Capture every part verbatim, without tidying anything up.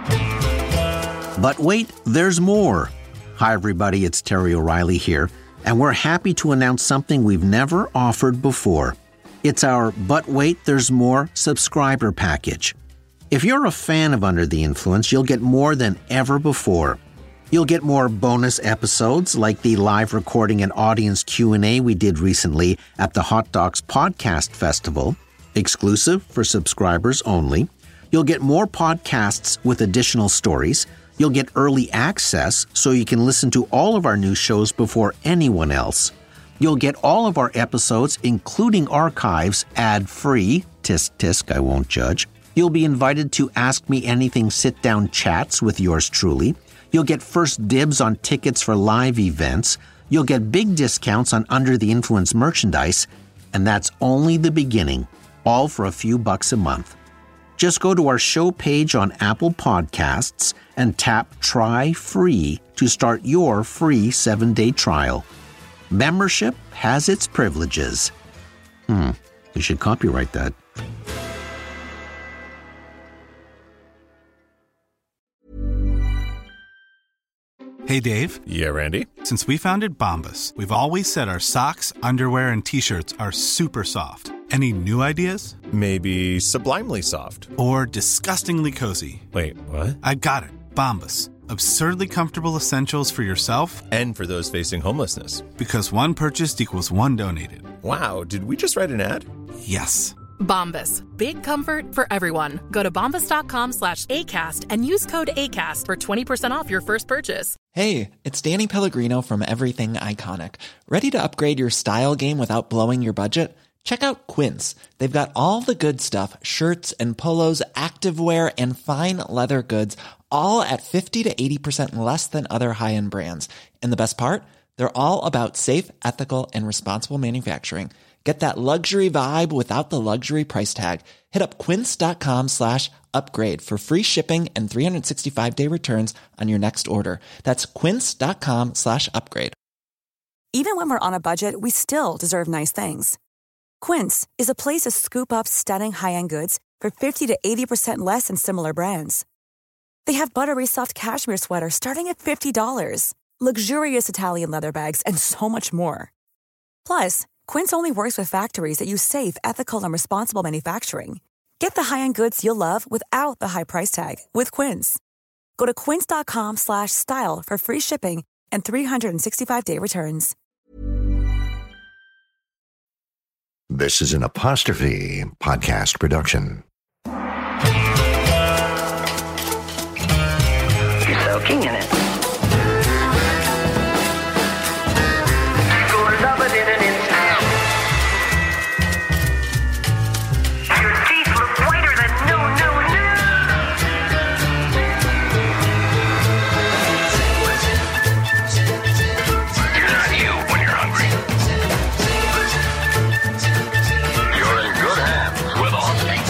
But wait, there's more. Hi, everybody. It's Terry O'Reilly here, and we're happy to announce something we've never offered before. It's our But Wait, There's More subscriber package. If you're a fan of Under the Influence, you'll get more than ever before. You'll get more bonus episodes like the live recording and audience Q and A we did recently at the Hot Docs Podcast Festival, exclusive for subscribers only. You'll get more podcasts with additional stories. You'll get early access so you can listen to all of our new shows before anyone else. You'll get all of our episodes, including archives, ad-free. Tisk, tisk, I won't judge. You'll be invited to Ask Me Anything sit-down chats with yours truly. You'll get first dibs on tickets for live events. You'll get big discounts on Under the Influence merchandise. And that's only the beginning, all for a few bucks a month. Just go to our show page on Apple Podcasts and tap Try Free to start your free seven-day trial. Membership has its privileges. Hmm, you should copyright that. Hey, Dave. Yeah, Randy? Since we founded Bombas, we've always said our socks, underwear, and T-shirts are super soft. Any new ideas? Maybe sublimely soft. Or disgustingly cozy. Wait, what? I got it. Bombas. Absurdly comfortable essentials for yourself and for those facing homelessness. Because one purchased equals one donated. Wow, did we just write an ad? Yes. Bombas. Big comfort for everyone. Go to bombas.com slash ACAST and use code ACAST for twenty percent off your first purchase. Hey, it's Danny Pellegrino from Everything Iconic. Ready to upgrade your style game without blowing your budget? Check out Quince. They've got all the good stuff, shirts and polos, activewear, and fine leather goods, all at fifty to eighty percent less than other high-end brands. And the best part? They're all about safe, ethical, and responsible manufacturing. Get that luxury vibe without the luxury price tag. Hit up quince.com slash upgrade for free shipping and three sixty-five day returns on your next order. That's quince.com slash upgrade. Even when we're on a budget, we still deserve nice things. Quince is a place to scoop up stunning high-end goods for fifty to eighty percent less than similar brands. They have buttery soft cashmere sweaters starting at fifty dollars, luxurious Italian leather bags, and so much more. Plus, Quince only works with factories that use safe, ethical, and responsible manufacturing. Get the high-end goods you'll love without the high price tag with Quince. Go to quince.com slash style for free shipping and three sixty-five day returns. This is an Apostrophe podcast production. You're soaking in it. You'll love it in an instant. Your teeth look whiter than no, no, no. You're not you when you're hungry. You're in good hands with Austin.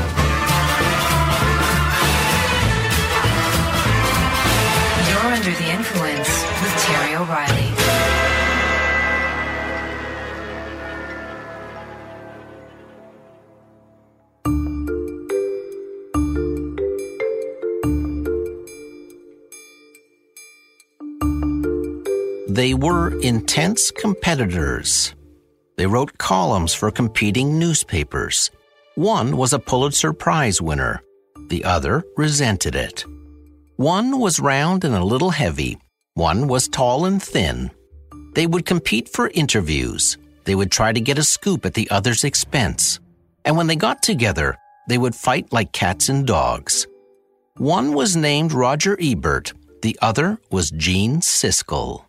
You're Under the Influence with Terry O'Reilly. They were intense competitors. They wrote columns for competing newspapers. One was a Pulitzer Prize winner. The other resented it. One was round and a little heavy. One was tall and thin. They would compete for interviews. They would try to get a scoop at the other's expense. And when they got together, they would fight like cats and dogs. One was named Roger Ebert. The other was Gene Siskel.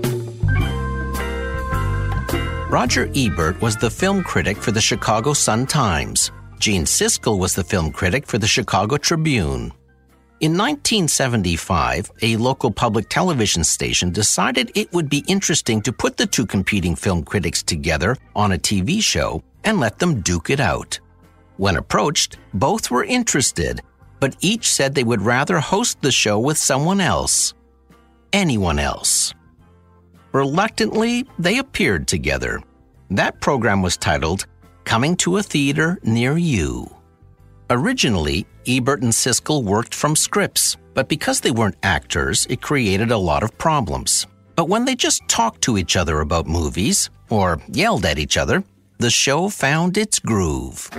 Roger Ebert was the film critic for the Chicago Sun-Times. Gene Siskel was the film critic for the Chicago Tribune. In nineteen seventy-five, a local public television station decided it would be interesting to put the two competing film critics together on a T V show and let them duke it out. When approached, both were interested, but each said they would rather host the show with someone else. Anyone else. Reluctantly, they appeared together. That program was titled Coming to a Theater Near You. Originally, Ebert and Siskel worked from scripts, but because they weren't actors, it created a lot of problems. But when they just talked to each other about movies, or yelled at each other, the show found its groove.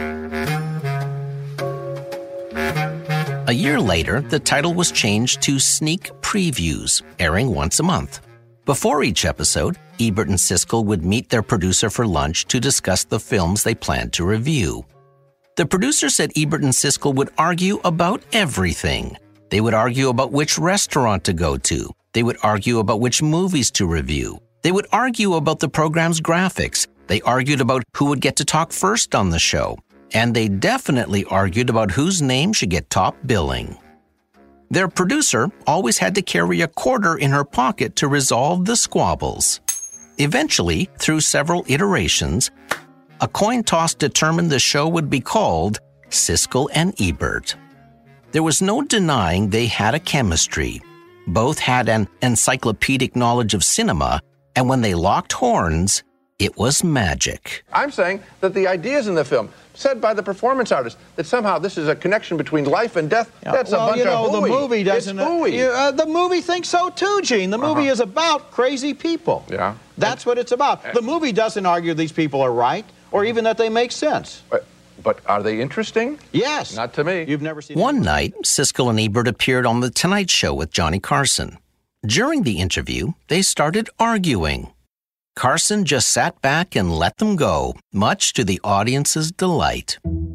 A year later, the title was changed to Sneak Previews, airing once a month. Before each episode, Ebert and Siskel would meet their producer for lunch to discuss the films they planned to review. The producer said Ebert and Siskel would argue about everything. They would argue about which restaurant to go to. They would argue about which movies to review. They would argue about the program's graphics. They argued about who would get to talk first on the show. And they definitely argued about whose name should get top billing. Their producer always had to carry a quarter in her pocket to resolve the squabbles. Eventually, through several iterations, a coin toss determined the show would be called Siskel and Ebert. There was no denying they had a chemistry. Both had an encyclopedic knowledge of cinema, and when they locked horns, it was magic. I'm saying that the ideas in the film, said by the performance artist, that somehow this is a connection between life and death, yeah, that's well, a bunch you know, of hooey. The movie doesn't. It's hooey. You, uh, the movie thinks so too, Gene. The movie uh-huh. is about crazy people. Yeah. That's what it's about. The movie doesn't argue these people are right, or even that they make sense. But, but are they interesting? Yes. Not to me. You've never seen One them. night, Siskel and Ebert appeared on The Tonight Show with Johnny Carson. During the interview, they started arguing. Carson just sat back and let them go, much to the audience's delight.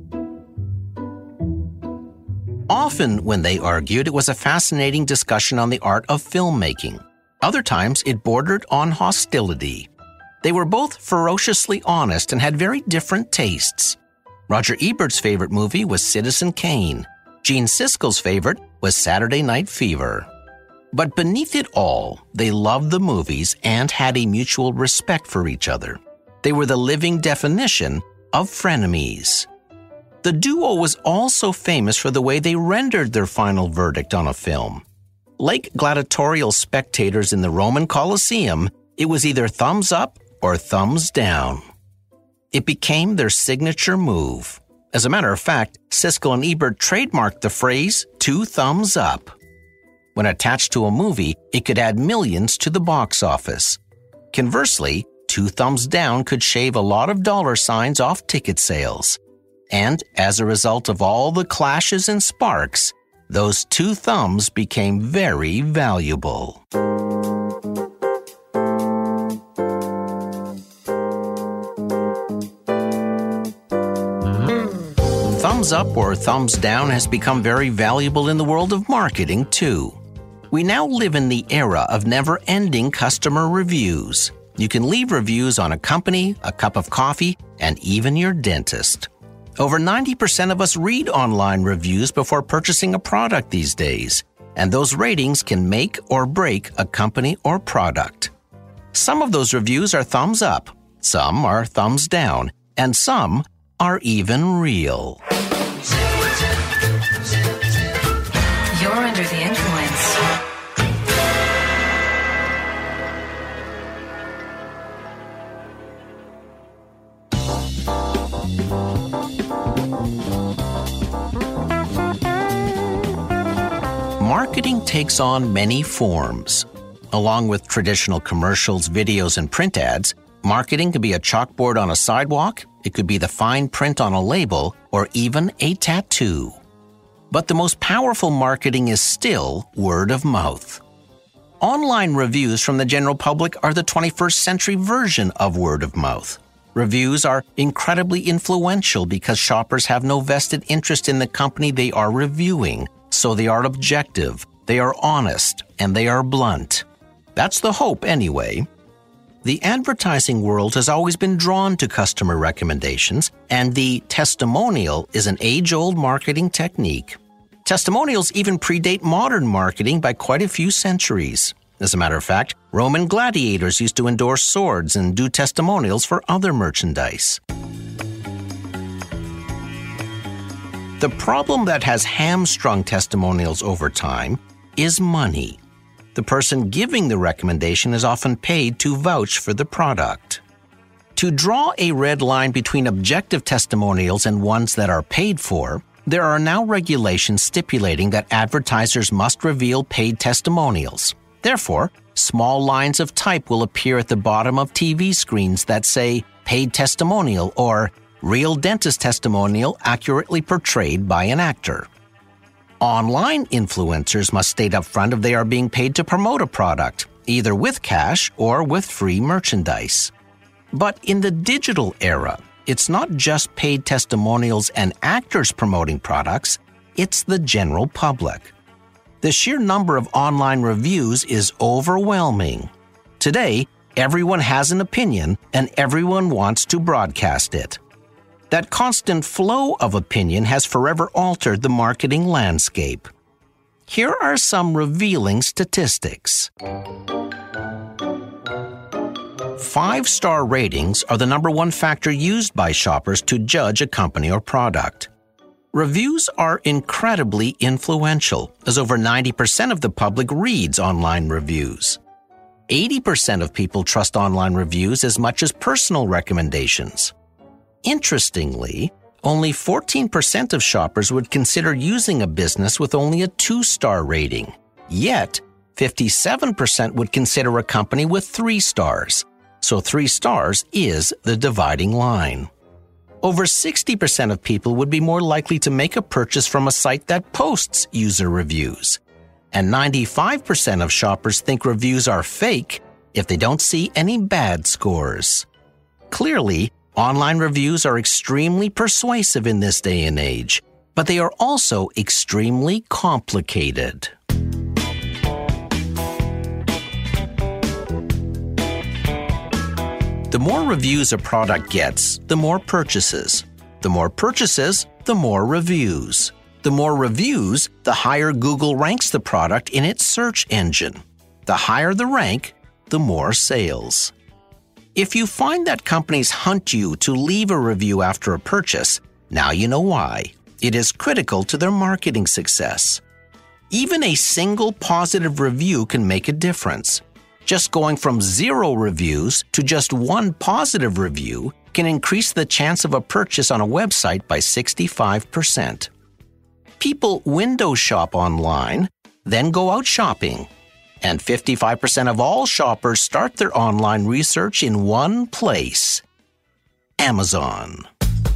Often when they argued, it was a fascinating discussion on the art of filmmaking. Other times, it bordered on hostility. They were both ferociously honest and had very different tastes. Roger Ebert's favorite movie was Citizen Kane. Gene Siskel's favorite was Saturday Night Fever. But beneath it all, they loved the movies and had a mutual respect for each other. They were the living definition of frenemies. The duo was also famous for the way they rendered their final verdict on a film. Like gladiatorial spectators in the Roman Colosseum, it was either thumbs up or thumbs down. It became their signature move. As a matter of fact, Siskel and Ebert trademarked the phrase, two thumbs up. When attached to a movie, it could add millions to the box office. Conversely, two thumbs down could shave a lot of dollar signs off ticket sales. And as a result of all the clashes and sparks, those two thumbs became very valuable. Thumbs up or thumbs down has become very valuable in the world of marketing, too. We now live in the era of never-ending customer reviews. You can leave reviews on a company, a cup of coffee, and even your dentist. Over ninety percent of us read online reviews before purchasing a product these days, and those ratings can make or break a company or product. Some of those reviews are thumbs up, some are thumbs down, and some are even real. You're under the influence. Marketing takes on many forms. Along with traditional commercials, videos, and print ads, marketing can be a chalkboard on a sidewalk, it could be the fine print on a label, or even a tattoo. But the most powerful marketing is still word of mouth. Online reviews from the general public are the twenty-first century version of word of mouth. Reviews are incredibly influential because shoppers have no vested interest in the company they are reviewing, so they are objective, they are honest, and they are blunt. That's the hope anyway. The advertising world has always been drawn to customer recommendations, and the testimonial is an age-old marketing technique. Testimonials even predate modern marketing by quite a few centuries. As a matter of fact, Roman gladiators used to endorse swords and do testimonials for other merchandise. The problem that has hamstrung testimonials over time is money. The person giving the recommendation is often paid to vouch for the product. To draw a red line between objective testimonials and ones that are paid for, There are now regulations stipulating that advertisers must reveal paid testimonials. Therefore, small lines of type will appear at the bottom of T V screens that say paid testimonial or real dentist testimonial accurately portrayed by an actor. Online influencers must state up front if they are being paid to promote a product, either with cash or with free merchandise. But in the digital era, it's not just paid testimonials and actors promoting products, it's the general public. The sheer number of online reviews is overwhelming. Today, everyone has an opinion and everyone wants to broadcast it. That constant flow of opinion has forever altered the marketing landscape. Here are some revealing statistics. Five-star ratings are the number one factor used by shoppers to judge a company or product. Reviews are incredibly influential, as over ninety percent of the public reads online reviews. eighty percent of people trust online reviews as much as personal recommendations. Interestingly, only fourteen percent of shoppers would consider using a business with only a two-star rating. Yet, fifty-seven percent would consider a company with three stars. So three stars is the dividing line. Over sixty percent of people would be more likely to make a purchase from a site that posts user reviews. And ninety-five percent of shoppers think reviews are fake if they don't see any bad scores. Clearly, online reviews are extremely persuasive in this day and age, but they are also extremely complicated. The more reviews a product gets, the more purchases. The more purchases, the more reviews. The more reviews, the higher Google ranks the product in its search engine. The higher the rank, the more sales. If you find that companies hunt you to leave a review after a purchase, now you know why. It is critical to their marketing success. Even a single positive review can make a difference. Just going from zero reviews to just one positive review can increase the chance of a purchase on a website by sixty-five percent. People window shop online, then go out shopping. And fifty-five percent of all shoppers start their online research in one place: Amazon.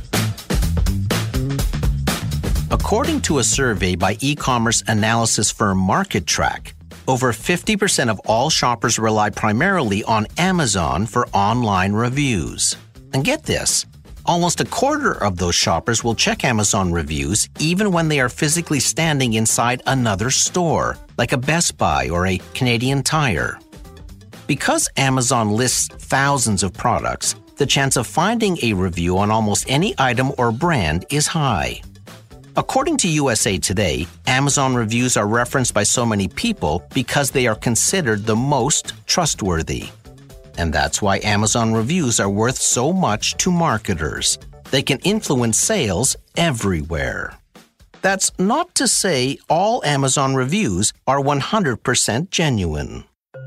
According to a survey by e-commerce analysis firm MarketTrack, over fifty percent of all shoppers rely primarily on Amazon for online reviews. And get this, almost a quarter of those shoppers will check Amazon reviews even when they are physically standing inside another store, like a Best Buy or a Canadian Tire. Because Amazon lists thousands of products, the chance of finding a review on almost any item or brand is high. According to U S A Today, Amazon reviews are referenced by so many people because they are considered the most trustworthy. And that's why Amazon reviews are worth so much to marketers. They can influence sales everywhere. That's not to say all Amazon reviews are one hundred percent genuine.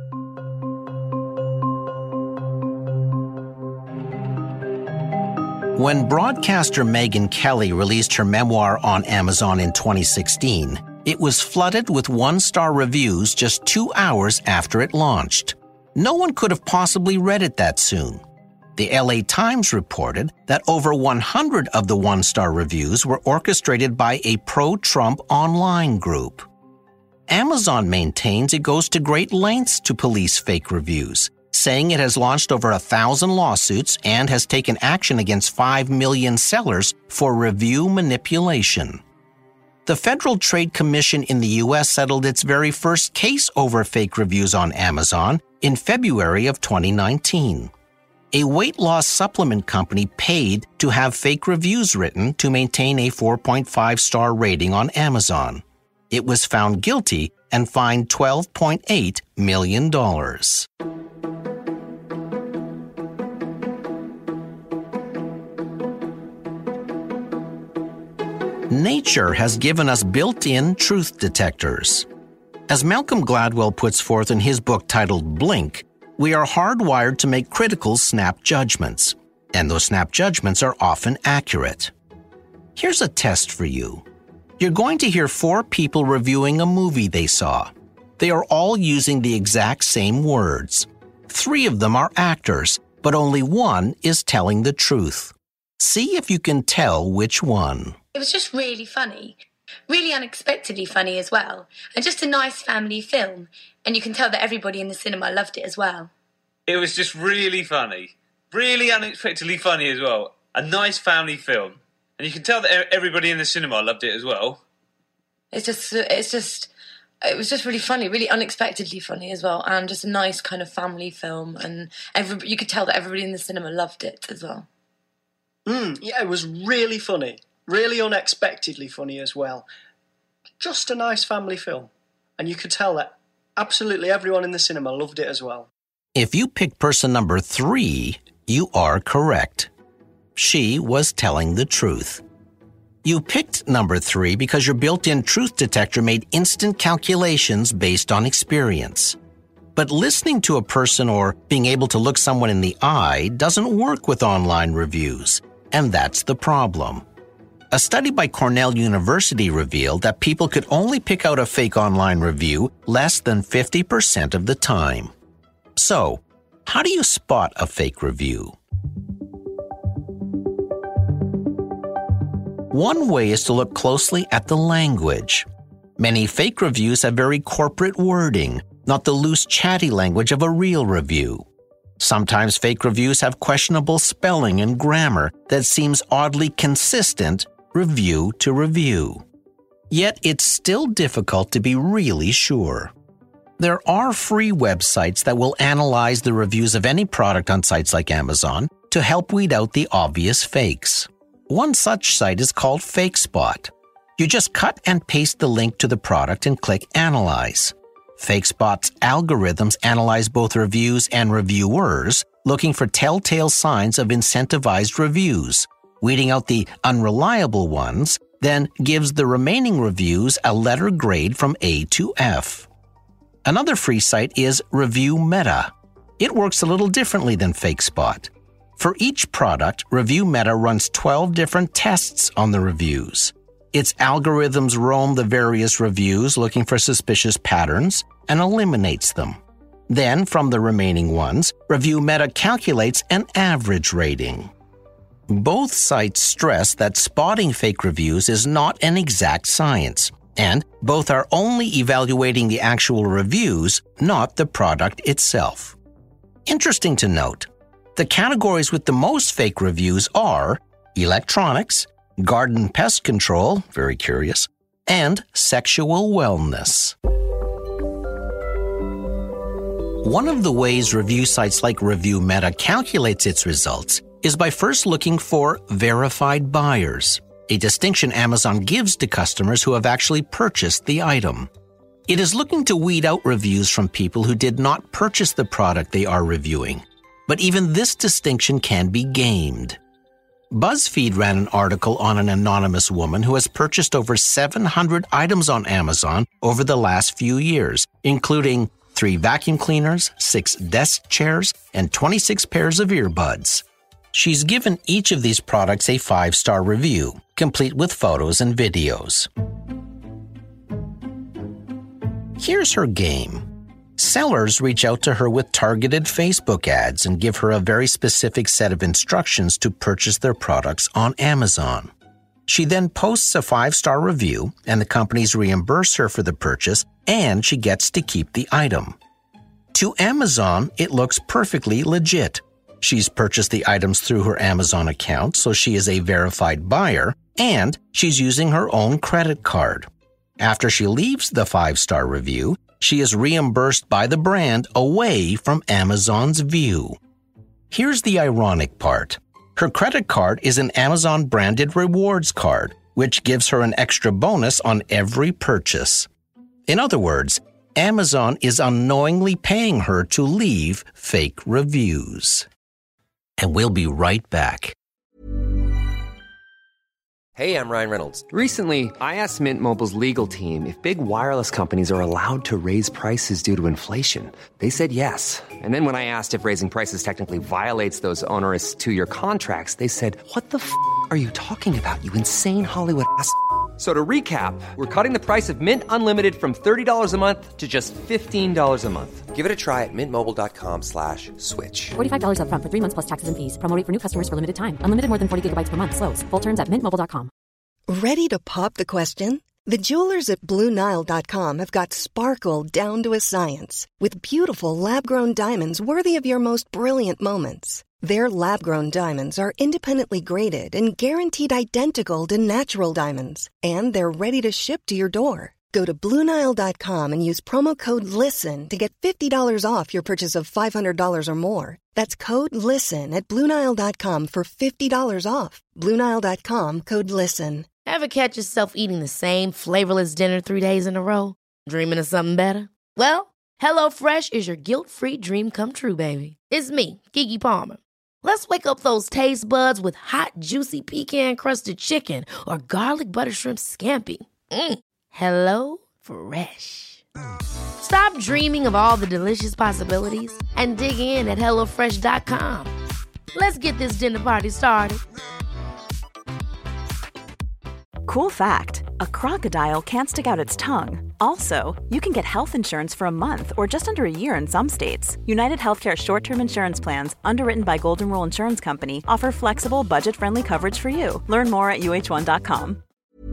When broadcaster Megyn Kelly released her memoir on Amazon in twenty sixteen, it was flooded with one-star reviews just two hours after it launched. No one could have possibly read it that soon. The L A Times reported that over one hundred of the one-star reviews were orchestrated by a pro-Trump online group. Amazon maintains it goes to great lengths to police fake reviews, saying it has launched over a thousand lawsuits and has taken action against five million sellers for review manipulation. The Federal Trade Commission in the U S settled its very first case over fake reviews on Amazon in February of twenty nineteen. A weight loss supplement company paid to have fake reviews written to maintain a four point five star rating on Amazon. It was found guilty and fined twelve point eight million dollars. Nature has given us built-in truth detectors. As Malcolm Gladwell puts forth in his book titled Blink, we are hardwired to make critical snap judgments, and those snap judgments are often accurate. Here's a test for you. You're going to hear four people reviewing a movie they saw. They are all using the exact same words. Three of them are actors, but only one is telling the truth. See if you can tell which one. It was just really funny. Really unexpectedly funny as well. And just a nice family film. And you can tell that everybody in the cinema loved it as well. It was just really funny. Really unexpectedly funny as well. A nice family film. And you can tell that everybody in the cinema loved it as well. It's just, it's just, it was just really funny, really unexpectedly funny as well. And just a nice kind of family film. And every, you could tell that everybody in the cinema loved it as well. Mm, yeah, it was really funny. Really unexpectedly funny as well. Just a nice family film. And you could tell that absolutely everyone in the cinema loved it as well. If you picked person number three, you are correct. She was telling the truth. You picked number three because your built-in truth detector made instant calculations based on experience. But listening to a person or being able to look someone in the eye doesn't work with online reviews, and that's the problem. A study by Cornell University revealed that people could only pick out a fake online review less than fifty percent of the time. So, how do you spot a fake review? One way is to look closely at the language. Many fake reviews have very corporate wording, not the loose, chatty language of a real review. Sometimes fake reviews have questionable spelling and grammar that seems oddly consistent review to review. Yet it's still difficult to be really sure. There are free websites that will analyze the reviews of any product on sites like Amazon to help weed out the obvious fakes. One such site is called FakeSpot. You just cut and paste the link to the product and click Analyze. FakeSpot's algorithms analyze both reviews and reviewers, looking for telltale signs of incentivized reviews, weeding out the unreliable ones, then gives the remaining reviews a letter grade from A to F. Another free site is ReviewMeta. It works a little differently than FakeSpot. For each product, ReviewMeta runs twelve different tests on the reviews. Its algorithms roam the various reviews looking for suspicious patterns and eliminates them. Then, from the remaining ones, ReviewMeta calculates an average rating. Both sites stress that spotting fake reviews is not an exact science, and both are only evaluating the actual reviews, not the product itself. Interesting to note, the categories with the most fake reviews are electronics, garden pest control, very curious, and sexual wellness. One of the ways review sites like ReviewMeta calculates its results is by first looking for verified buyers, a distinction Amazon gives to customers who have actually purchased the item. It is looking to weed out reviews from people who did not purchase the product they are reviewing. But even this distinction can be gamed. BuzzFeed ran an article on an anonymous woman who has purchased over seven hundred items on Amazon over the last few years, including three vacuum cleaners, six desk chairs, and twenty-six pairs of earbuds. She's given each of these products a five-star review, complete with photos and videos. Here's her game. Sellers reach out to her with targeted Facebook ads and give her a very specific set of instructions to purchase their products on Amazon. She then posts a five-star review, and the companies reimburse her for the purchase, and she gets to keep the item. To Amazon, it looks perfectly legit. She's purchased the items through her Amazon account, so she is a verified buyer, and she's using her own credit card. After she leaves the five-star review, she is reimbursed by the brand away from Amazon's view. Here's the ironic part. Her credit card is an Amazon-branded rewards card, which gives her an extra bonus on every purchase. In other words, Amazon is unknowingly paying her to leave fake reviews. And we'll be right back. Hey, I'm Ryan Reynolds. Recently, I asked Mint Mobile's legal team if big wireless companies are allowed to raise prices due to inflation. They said yes. And then when I asked if raising prices technically violates those onerous two-year contracts, they said, "What the f*** are you talking about, you insane Hollywood ass f- So to recap, we're cutting the price of Mint Unlimited from thirty dollars a month to just fifteen dollars a month. Give it a try at mintmobile.com slash switch. forty-five dollars up front for three months plus taxes and fees. Promo rate for new customers for limited time. Unlimited more than forty gigabytes per month. Slows full terms at mint mobile dot com. Ready to pop the question? The jewelers at Blue Nile dot com have got sparkle down to a science with beautiful lab-grown diamonds worthy of your most brilliant moments. Their lab-grown diamonds are independently graded and guaranteed identical to natural diamonds. And they're ready to ship to your door. Go to Blue Nile dot com and use promo code LISTEN to get fifty dollars off your purchase of five hundred dollars or more. That's code LISTEN at Blue Nile dot com for fifty dollars off. Blue Nile dot com, code LISTEN. Ever catch yourself eating the same flavorless dinner three days in a row? Dreaming of something better? Well, HelloFresh is your guilt-free dream come true, baby. It's me, Keke Palmer. Let's wake up those taste buds with hot, juicy pecan-crusted chicken or garlic butter shrimp scampi. Mm. Hello Fresh. Stop dreaming of all the delicious possibilities and dig in at hello fresh dot com. Let's get this dinner party started. Cool fact, a crocodile can't stick out its tongue. Also, you can get health insurance for a month or just under a year in some states. United Healthcare short-term insurance plans, underwritten by Golden Rule Insurance Company, offer flexible, budget-friendly coverage for you. Learn more at U H one dot com.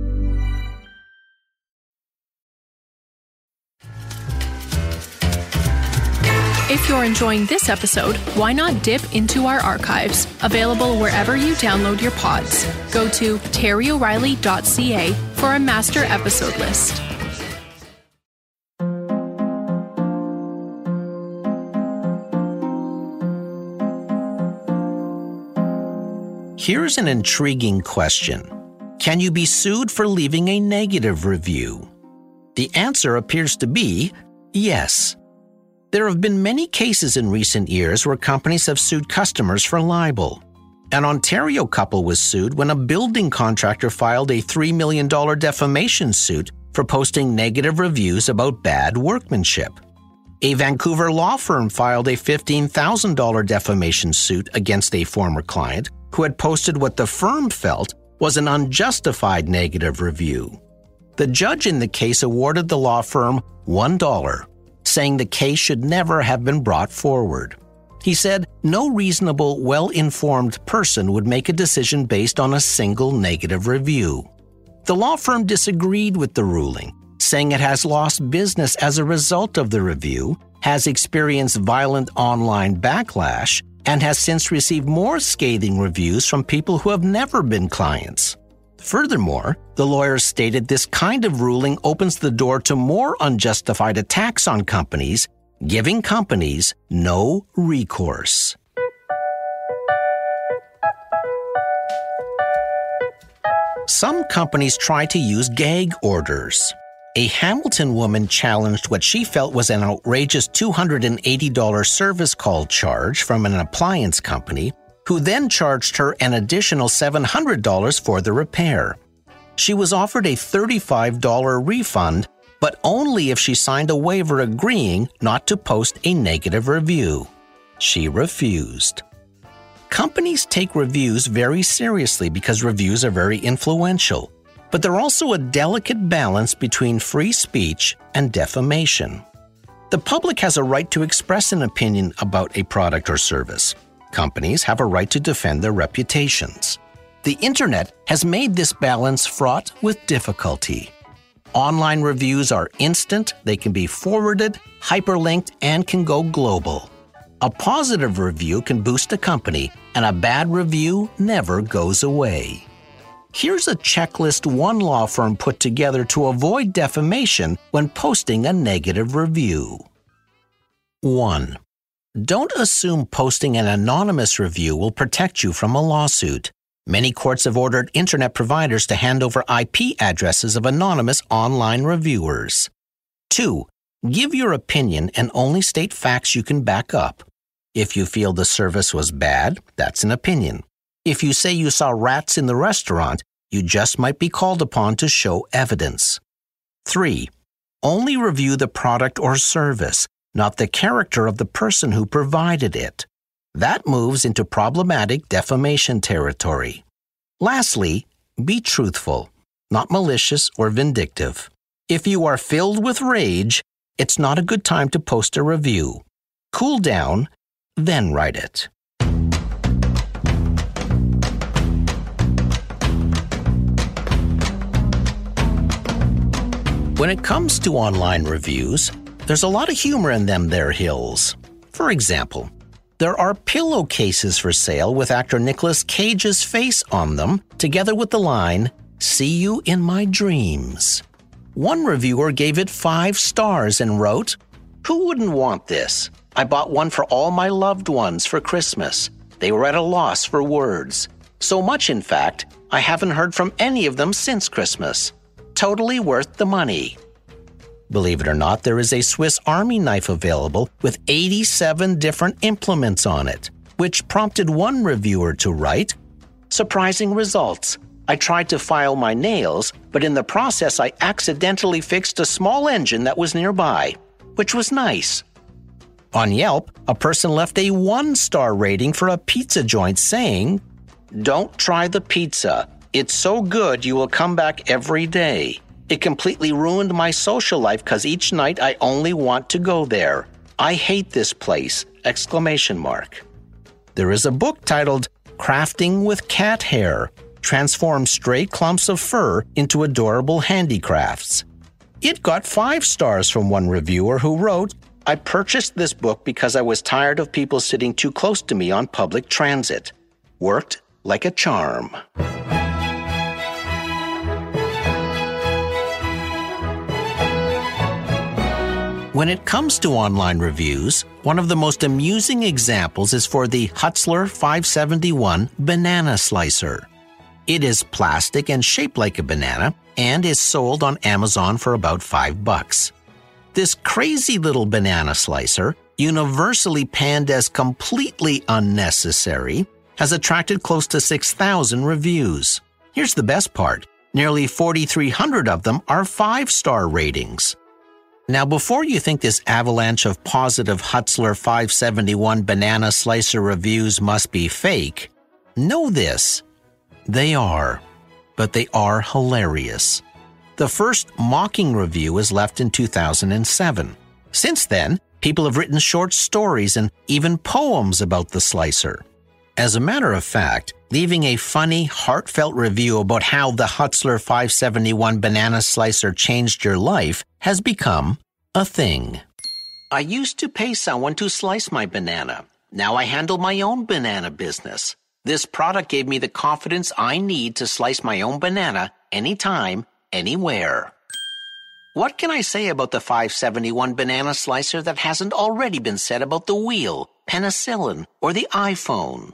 If you're enjoying this episode, why not dip into our archives, available wherever you download your pods. Go to terry o'reilly dot c a for a master episode list. Here's an intriguing question. Can you be sued for leaving a negative review? The answer appears to be yes. There have been many cases in recent years where companies have sued customers for libel. An Ontario couple was sued when a building contractor filed a three million dollars defamation suit for posting negative reviews about bad workmanship. A Vancouver law firm filed a fifteen thousand dollars defamation suit against a former client who had posted what the firm felt was an unjustified negative review. The judge in the case awarded the law firm one dollar, saying the case should never have been brought forward. He said no reasonable, well-informed person would make a decision based on a single negative review. The law firm disagreed with the ruling, saying it has lost business as a result of the review, has experienced violent online backlash, and has since received more scathing reviews from people who have never been clients. Furthermore, the lawyers stated this kind of ruling opens the door to more unjustified attacks on companies, giving companies no recourse. Some companies try to use gag orders. A Hamilton woman challenged what she felt was an outrageous two hundred eighty dollars service call charge from an appliance company, who then charged her an additional seven hundred dollars for the repair. She was offered a thirty-five dollars refund, but only if she signed a waiver agreeing not to post a negative review. She refused. Companies take reviews very seriously because reviews are very influential, but they're also a delicate balance between free speech and defamation. The public has a right to express an opinion about a product or service. Companies have a right to defend their reputations. The internet has made this balance fraught with difficulty. Online reviews are instant, they can be forwarded, hyperlinked, and can go global. A positive review can boost a company, and a bad review never goes away. Here's a checklist one law firm put together to avoid defamation when posting a negative review. one. Don't assume posting an anonymous review will protect you from a lawsuit. Many courts have ordered internet providers to hand over I P addresses of anonymous online reviewers. two. Give your opinion and only state facts you can back up. If you feel the service was bad, that's an opinion. If you say you saw rats in the restaurant, you just might be called upon to show evidence. three. Only review the product or service, not the character of the person who provided it. That moves into problematic defamation territory. Lastly, be truthful. not malicious or vindictive. If you are filled with rage, it's not a good time to post a review. Cool down, then write it. When it comes to online reviews, there's a lot of humor in them there hills. For example, there are pillowcases for sale with actor Nicolas Cage's face on them, together with the line, "See you in my dreams." One reviewer gave it five stars and wrote, "Who wouldn't want this? I bought one for all my loved ones for Christmas. They were at a loss for words. So much, in fact, I haven't heard from any of them since Christmas. Totally worth the money." Believe it or not, there is a Swiss Army knife available with eighty-seven different implements on it, which prompted one reviewer to write, "Surprising results. I tried to file my nails, but in the process I accidentally fixed a small engine that was nearby, which was nice." On Yelp, a person left a one-star rating for a pizza joint saying, "Don't try the pizza. It's so good you will come back every day. It completely ruined my social life because each night I only want to go there. I hate this place!" Exclamation mark. There is a book titled Crafting with Cat Hair, Transform Stray Clumps of Fur into Adorable Handicrafts. It got five stars from one reviewer who wrote, "I purchased this book because I was tired of people sitting too close to me on public transit. Worked like a charm." When it comes to online reviews, one of the most amusing examples is for the Hutzler five seventy-one banana slicer. It is plastic and shaped like a banana and is sold on Amazon for about five bucks. This crazy little banana slicer, universally panned as completely unnecessary, has attracted close to six thousand reviews. Here's the best part. Nearly forty-three hundred of them are five-star ratings. Now, before you think this avalanche of positive Hutzler five seventy-one banana slicer reviews must be fake, know this. They are. But they are hilarious. The first mocking review was left in two thousand seven. Since then, people have written short stories and even poems about the slicer. As a matter of fact, leaving a funny, heartfelt review about how the Hutzler five seventy-one banana slicer changed your life has become a thing. "I used to pay someone to slice my banana. Now I handle my own banana business. This product gave me the confidence I need to slice my own banana anytime, anywhere." What can I say about the five seventy-one banana slicer that hasn't already been said about the wheel, penicillin, or the iPhone?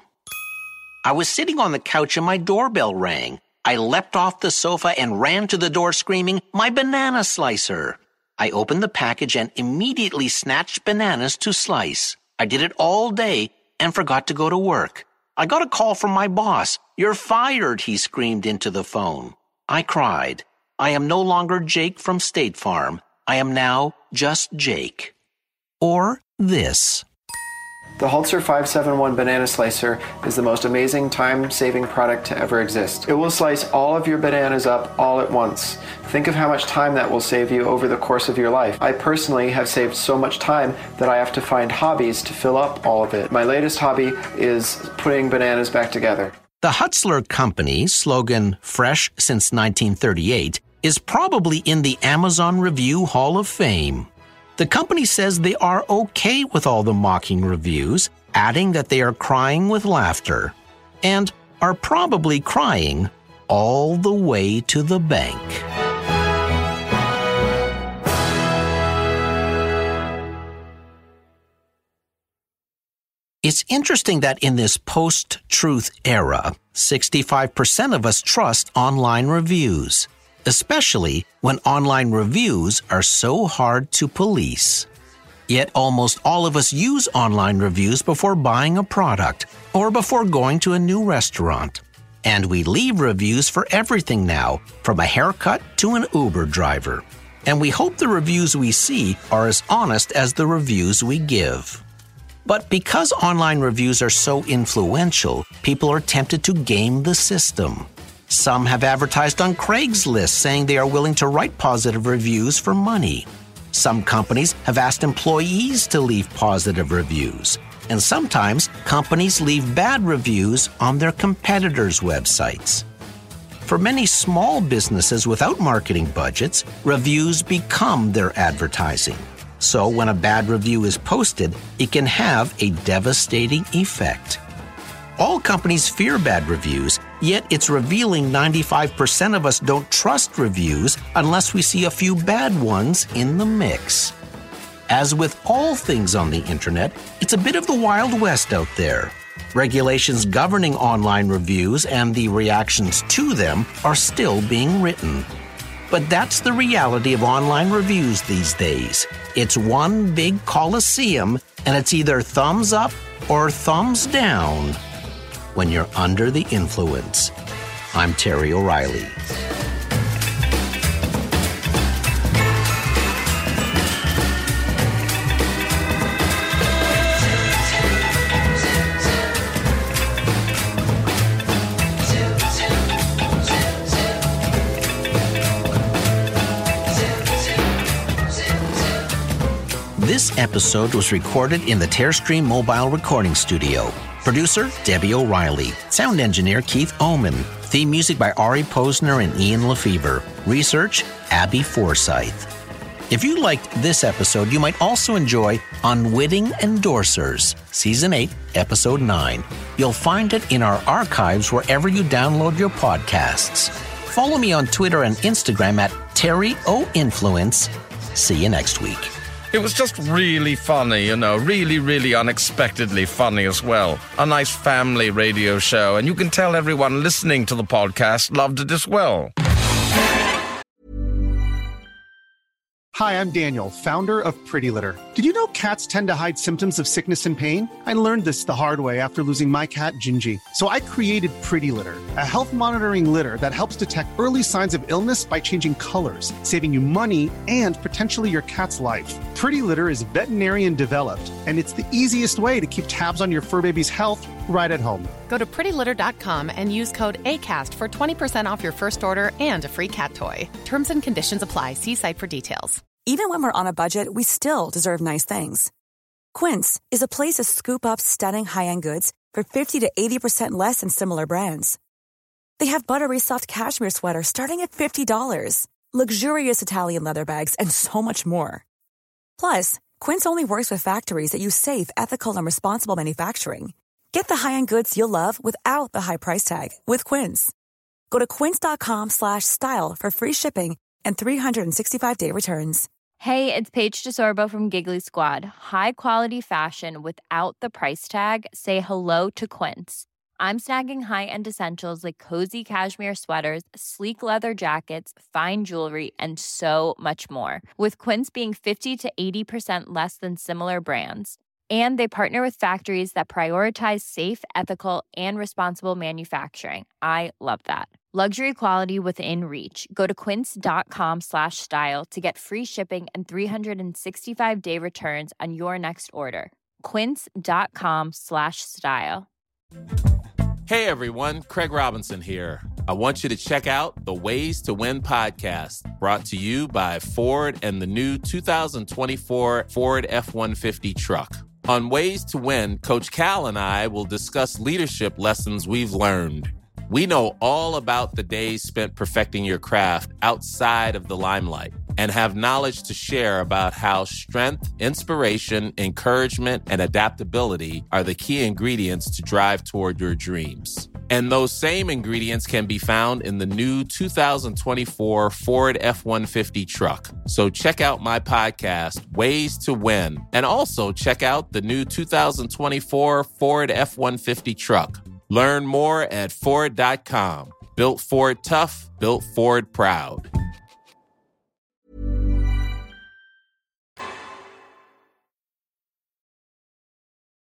I was sitting on the couch and my doorbell rang. I leapt off the sofa and ran to the door screaming, "My banana slicer!" I opened the package and immediately snatched bananas to slice. I did it all day and forgot to go to work. I got a call from my boss. "You're fired," he screamed into the phone. I cried. I am no longer Jake from State Farm. I am now just Jake. Or this. The Hutzler five seventy-one Banana Slicer is the most amazing time-saving product to ever exist. It will slice all of your bananas up all at once. Think of how much time that will save you over the course of your life. I personally have saved so much time that I have to find hobbies to fill up all of it. My latest hobby is putting bananas back together. The Hutzler Company, slogan "Fresh since nineteen thirty-eight, is probably in the Amazon Review Hall of Fame. The company says they are okay with all the mocking reviews, adding that they are crying with laughter, and are probably crying all the way to the bank. It's interesting that in this post-truth era, sixty-five percent of us trust online reviews, especially when online reviews are so hard to police. Yet almost all of us use online reviews before buying a product or before going to a new restaurant. And we leave reviews for everything now, from a haircut to an Uber driver. And we hope the reviews we see are as honest as the reviews we give. But because online reviews are so influential, people are tempted to game the system. Some have advertised on Craigslist saying they are willing to write positive reviews for money. Some companies have asked employees to leave positive reviews. And sometimes companies leave bad reviews on their competitors' websites. For many small businesses without marketing budgets, reviews become their advertising. So when a bad review is posted, it can have a devastating effect. All companies fear bad reviews, yet it's revealing ninety-five percent of us don't trust reviews unless we see a few bad ones in the mix. As with all things on the internet, it's a bit of the Wild West out there. Regulations governing online reviews and the reactions to them are still being written. But that's the reality of online reviews these days. It's one big coliseum, and it's either thumbs up or thumbs down when you're under the influence. I'm Terry O'Reilly. This episode was recorded in the Tearstream Mobile Recording Studio. Producer, Debbie O'Reilly. Sound engineer, Keith Oman. Theme music by Ari Posner and Ian Lefevre. Research, Abby Forsyth. If you liked this episode, you might also enjoy Unwitting Endorsers, Season eight, Episode nine. You'll find it in our archives wherever you download your podcasts. Follow me on Twitter and Instagram at Terry O Influence. See you next week. It was just really funny, you know, really, really unexpectedly funny as well. A nice family radio show, and you can tell everyone listening to the podcast loved it as well. Hi, I'm Daniel, founder of Pretty Litter. Did you know cats tend to hide symptoms of sickness and pain? I learned this the hard way after losing my cat, Gingy. So I created Pretty Litter, a health monitoring litter that helps detect early signs of illness by changing colors, saving you money and potentially your cat's life. Pretty Litter is veterinarian developed, and it's the easiest way to keep tabs on your fur baby's health right at home. Go to pretty litter dot com and use code ACAST for twenty percent off your first order and a free cat toy. Terms and conditions apply. See site for details. Even when we're on a budget, we still deserve nice things. Quince is a place to scoop up stunning high-end goods for fifty to eighty percent less than similar brands. They have buttery soft cashmere sweaters starting at fifty dollars, luxurious Italian leather bags, and so much more. Plus, Quince only works with factories that use safe, ethical, and responsible manufacturing. Get the high-end goods you'll love without the high price tag with Quince. Go to quince dot com slash style for free shipping and three sixty-five day returns. Hey, it's Paige DeSorbo from Giggly Squad. High quality fashion without the price tag. Say hello to Quince. I'm snagging high-end essentials like cozy cashmere sweaters, sleek leather jackets, fine jewelry, and so much more. With Quince being fifty to eighty percent less than similar brands. And they partner with factories that prioritize safe, ethical, and responsible manufacturing. I love that. Luxury quality within reach. Go to quince dot com slash style to get free shipping and three sixty-five day returns on your next order. quince dot com slash style. Hey everyone, Craig Robinson here. I want you to check out the Ways to Win podcast, brought to you by Ford and the new two thousand twenty-four Ford F one fifty truck. On Ways to Win, Coach Cal and I will discuss leadership lessons we've learned. We know all about the days spent perfecting your craft outside of the limelight and have knowledge to share about how strength, inspiration, encouragement, and adaptability are the key ingredients to drive toward your dreams. And those same ingredients can be found in the new two thousand twenty-four Ford F one fifty truck. So check out my podcast, Ways to Win, and also check out the new two thousand twenty-four Ford F one fifty truck. Learn more at Ford dot com. Built Ford tough, built Ford proud.